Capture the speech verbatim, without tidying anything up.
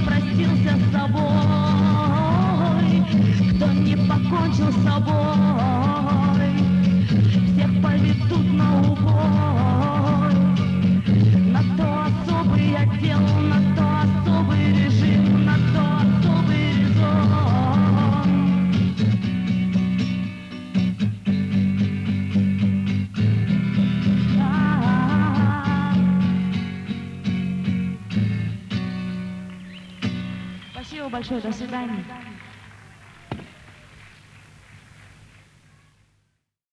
простился с собой, кто не покончил с собой, всех поведут на убой. На то особый отдел, на то особый режим, на то особый резон. Спасибо большое, до свидания.